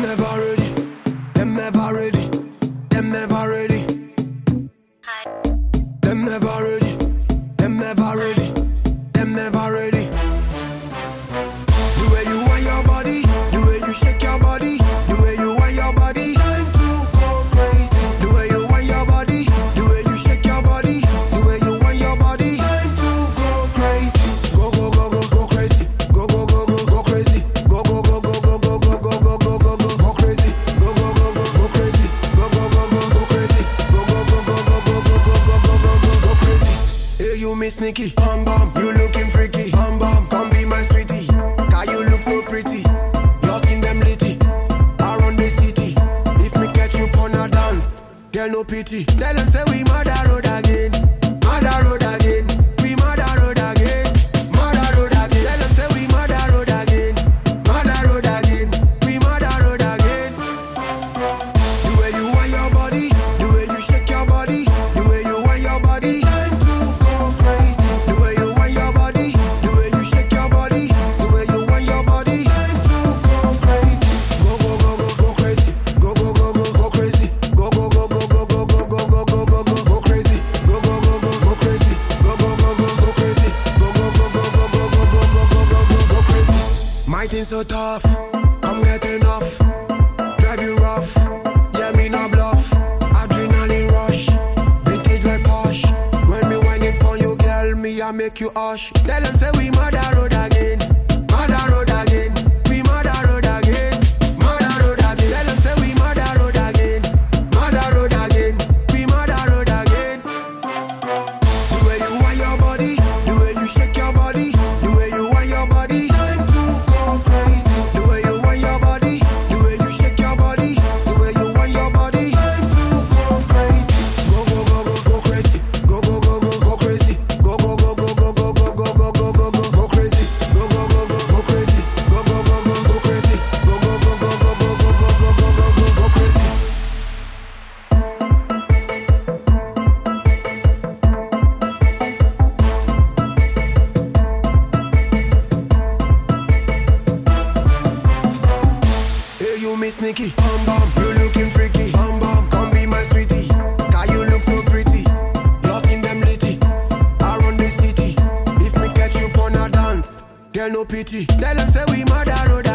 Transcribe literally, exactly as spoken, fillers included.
Them never ready. Them never ready. Them never ready. Them never ready. Them never ready. Them never ready. The way you want your body, the way you shake your body, the way you want your body. Time to go crazy. The way you want your body, the way you shake your body, the way you want your body. Time to go crazy. Go go go go go crazy. Go go go go go crazy. Go go go go go go go go go go go go go crazy. Go go go go go crazy. Go go go go go crazy. Go go go go go go go go go go go go crazy. Hey, you Miss Nikki, bum bum, you looking freaky, bum bum, come be my sweetie, 'cause you look so pretty. You're in them litty, around the city. If me catch you on a dance, girl no pity. Tell them say we mother road again, mother road again, we mother road again, mother road again. Tell them say we mother road again, mother road again, we mother road again. The way you want your body, the way you shake your body, the way you want your body. Time to go crazy. The way you want your body, the way you shake your body, the way you want your body. Time to go crazy. Go go go go go crazy. Go go go go go crazy. Go go go go go go go go go go go go go crazy. Go go go go go crazy. Go go go go go crazy. Go go go go go go go go go go go go go crazy. My thing so tough, come get enough. Drive you rough, yeah me no bluff. Adrenaline rush, vintage like Porsche. When me wind it on you, girl, me I make you hush. Tell them say we mother road again, mother road again, we mother road again, mother road again. Tell them say we mother road again, mother road again, we mother road again. The way you want your body, the way you shake your body, the way you want your body. Time to go crazy. The way you want your body, the way you shake your body, the way you want your body. Time to go crazy. Go go go go go crazy. Go go go go go crazy. Go go go go go go go go go go go go go crazy. Go go go go go crazy. Go go go go go crazy. Go go go go go go go go go go go go crazy. Hey, you Miss Nikki, bum bum, you looking freaky, bum bum, come be my sweetie, 'cause you look so pretty. You're in them litty, around the city. If me catch you on a dance, girl no pity. Tell them say we mother road